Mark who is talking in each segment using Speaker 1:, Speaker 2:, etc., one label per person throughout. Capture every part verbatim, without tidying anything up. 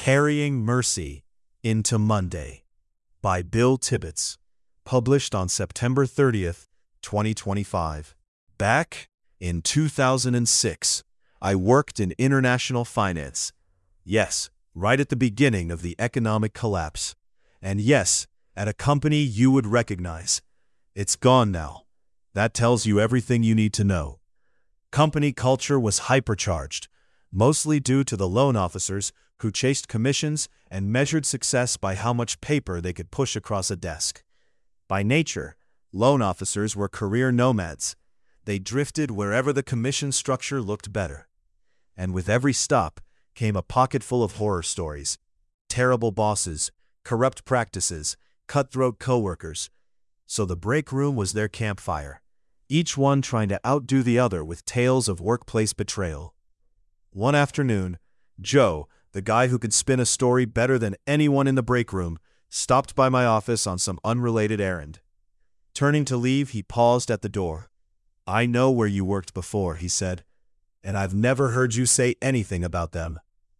Speaker 1: Carrying Mercy into Monday by Bill Tibbets, published on September thirtieth, twenty twenty-five. Back in two thousand six, I worked in international finance. Yes, right at the beginning of the economic collapse. And yes, at a company you would recognize. It's gone now. That tells you everything you need to know. Company culture was hypercharged, mostly due to the loan officers who chased commissions and measured success by how much paper they could push across a desk. By nature, loan officers were career nomads. They drifted wherever the commission structure looked better. And with every stop came a pocket full of horror stories. Terrible bosses, corrupt practices, cutthroat coworkers. So the break room was their campfire, each one trying to outdo the other with tales of workplace betrayal. One afternoon, Joe, the guy who could spin a story better than anyone in the break room, stopped by my office on some unrelated errand. Turning to leave, he paused at the door. "I know where you worked before," he said, "and I've never heard you say anything about them."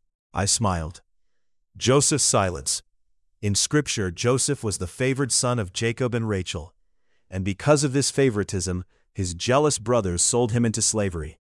Speaker 1: I smiled. Joseph's silence. In Scripture, Joseph was the favored son of Jacob and Rachel, and because of this favoritism, his jealous brothers sold him into slavery.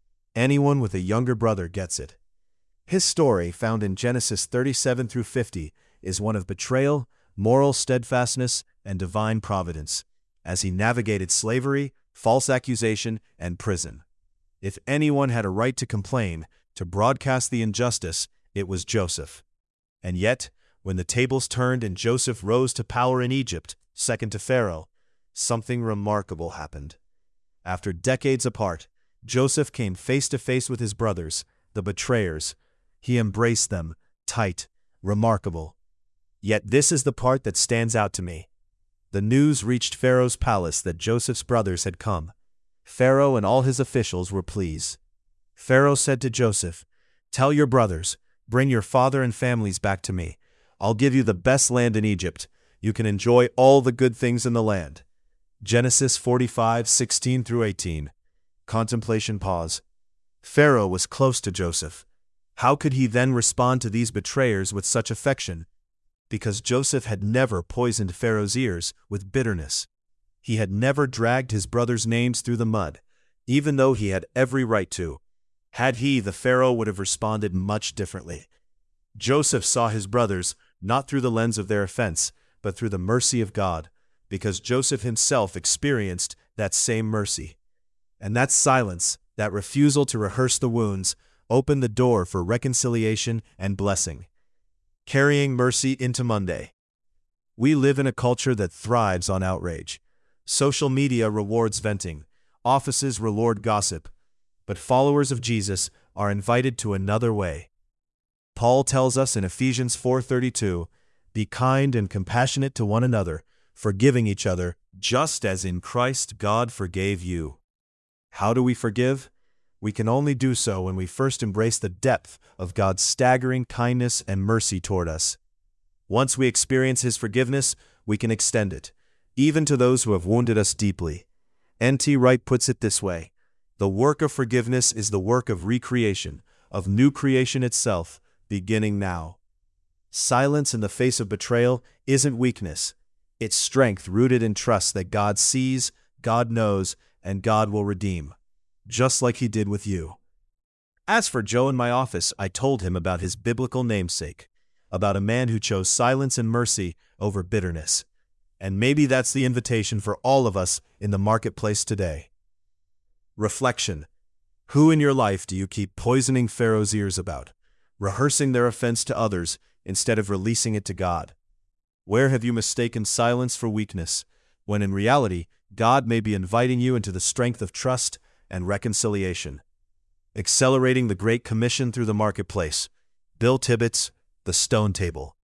Speaker 1: Anyone with a younger brother gets it. His story, found in Genesis thirty-seven through fifty, is one of betrayal, moral steadfastness, and divine providence, as he navigated slavery, false accusation, and prison. If anyone had a right to complain, to broadcast the injustice, it was Joseph. And yet, when the tables turned and Joseph rose to power in Egypt, second to Pharaoh, something remarkable happened. After decades apart, Joseph came face to face with his brothers, the betrayers. He embraced them, tight, remarkable. Yet this is the part that stands out to me. The news reached Pharaoh's palace that Joseph's brothers had come. Pharaoh and all his officials were pleased. Pharaoh said to Joseph, "Tell your brothers, bring your father and families back to me. I'll give you the best land in Egypt. You can enjoy all the good things in the land." Genesis forty-five, sixteen through eighteen. Contemplation pause. Pharaoh was close to Joseph. How could he then respond to these betrayers with such affection? Because Joseph had never poisoned Pharaoh's ears with bitterness. He had never dragged his brothers' names through the mud, even though he had every right to. Had he, the Pharaoh would have responded much differently. Joseph saw his brothers not through the lens of their offense, but through the mercy of God, because Joseph himself experienced that same mercy. And that silence, that refusal to rehearse the wounds, opened the door for reconciliation and blessing. Carrying Mercy into Monday. We live in a culture that thrives on outrage. Social media rewards venting. Offices reward gossip. But followers of Jesus are invited to another way. Paul tells us in Ephesians four thirty-two, "Be kind and compassionate to one another, forgiving each other, just as in Christ God forgave you." How do we forgive? We can only do so when we first embrace the depth of God's staggering kindness and mercy toward us. Once we experience His forgiveness, we can extend it, even to those who have wounded us deeply. N T Wright puts it this way: "The work of forgiveness is the work of recreation, of new creation itself, beginning now." Silence in the face of betrayal isn't weakness. It's strength rooted in trust that God sees, God knows, and God will redeem, just like He did with you. As for Joe in my office, I told him about his biblical namesake, about a man who chose silence and mercy over bitterness. And maybe that's the invitation for all of us in the marketplace today. Reflection. Who in your life do you keep poisoning Pharaoh's ears about, rehearsing their offense to others instead of releasing it to God? Where have you mistaken silence for weakness, when in reality, God may be inviting you into the strength of trust and reconciliation? Accelerating the Great Commission through the marketplace. Bill Tibbets, The Stone Table.